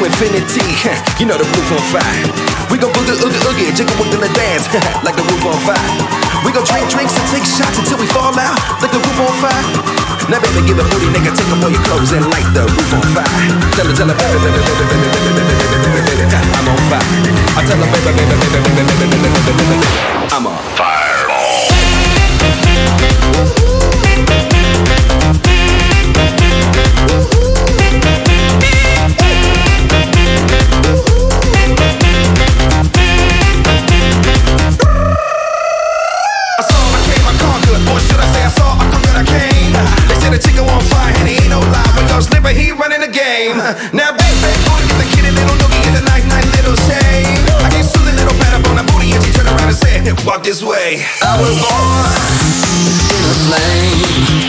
infinity. You know the roof on fire. We gon' boogie, oogie, oogie, jiggle, wiggle, and dance like the roof on fire. We gon' drink drinks and take shots until we fall out like the roof on fire. Now baby, give a booty nigga, take off all your clothes and light the roof on fire. Tell her, baby, baby, baby, baby, baby, baby, baby, baby, I'm on fire. I tell her, baby, baby, baby, baby, baby, baby, baby, baby, baby, I'm on fireball. The chicken on fire and he ain't no lie. When y'all slipper, he running the game. Now bang, bang, booty, get the kitty little noogie. It's a nice, nice little shame. I gave Susie a little pat up on the booty and she turned around and said, walk this way. I was born in a flame.